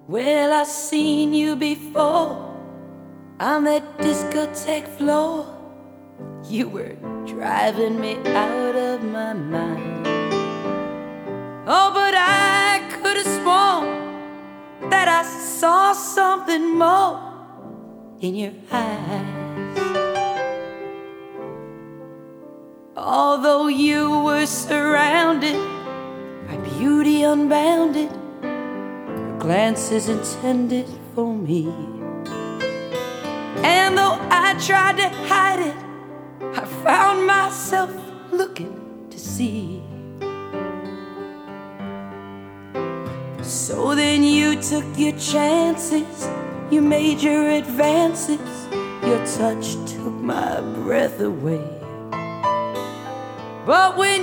Well, I seen you before on that discotheque floor. You were driving me out of my mind. Oh, but I could have sworn that I saw something more in your eyes. Although you were surrounded by beauty unbounded, your glances intended for me. And though I tried to hide it, I found myself looking to see. So then you took your chances, you made your advances. Your touch took my breath away. But when